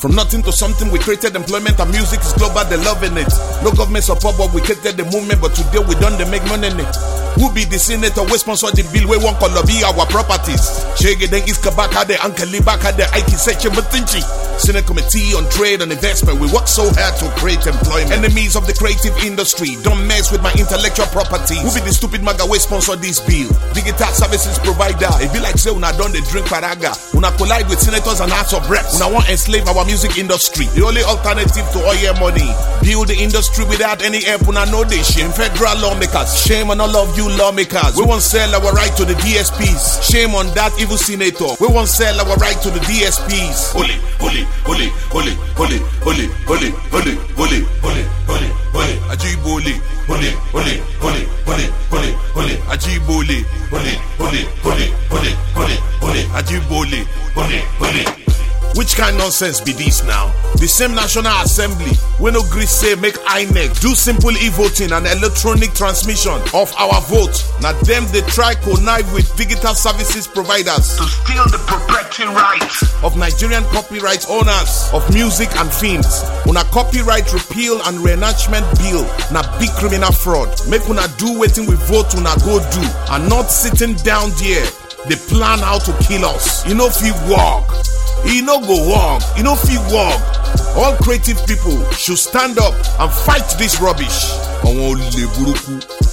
From nothing to something, we created employment and music is global, they loving it. No government support, but we created the movement, but today we done they make money. Who be the senator, we sponsor the bill, we want to be our properties. Shege den iska baka de ankali baka de aiki seche mutinchi. Senate Committee on Trade and Investment, we work so hard to create employment. Enemies of the creative industry, don't mess with my intellectual properties. Who be the stupid maga we sponsor this bill? Digital services provider, it be like say una done the drink paraga. Una collide with senators and House of Reps. Una want enslave our music industry. The only alternative to oil money. Build the industry without any help, una know this shame. Federal lawmakers, shame on all of you lawmakers. We won't sell our right to the DSPs. Shame on that evil senator. We won't sell our right to the DSPs. Holy, holy, holy, holy, holy, holy, holy, holy, holy, holy, holy, holy, Ajibole, holy, holy, holy, holy, holy, holy, Ajibole, holy, holy, holy, holy, holy, holy, Ajibole, holy, holy. Which kind nonsense be this now? The same National Assembly, we no gree say make INEC do simple e-voting and electronic transmission of our vote. Now them they try connive with digital services providers to steal the proprietary rights of Nigerian copyright owners of music and films. Una copyright repeal and reenactment bill na big criminal fraud. Make una do wetin we vote una go do and not sitting down there. They plan how to kill us. You know if you walk. He no go walk, he no fit walk. All creative people should stand up and fight this rubbish.